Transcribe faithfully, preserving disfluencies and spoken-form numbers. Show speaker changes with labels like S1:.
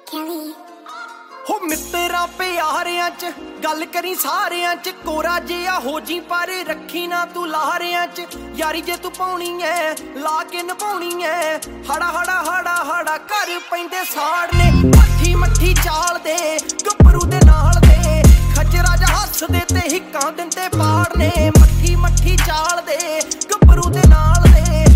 S1: ਹੋ ਮਿੱਤਰਾਂ ਪਿਆਰਿਆਂ ਚ ਗੱਲ ਕਰੀ ਸਾਰਿਆਂ ਚ ਕੋਰਾ ਜਿਹਾ ਹੋ ਜੀ ਪਰ ਰੱਖੀ ਨਾ ਤੂੰ ਲਾਰਿਆਂ ਚ ਯਾਰੀ ਜੇ ਤੂੰ ਪਾਉਣੀ ਐ ਲਾ ਕੇ ਨਿਭਾਉਣੀ ਐ ਹੜਾ ਹੜਾ ਹੜਾ ਹੜਾ ਕਰ ਪੈਂਦੇ ਸਾੜ ਨੇ ਮੱਠੀ ਮੱਠੀ ਚਾਲ ਦੇ ਗੱਭਰੂ ਦੇ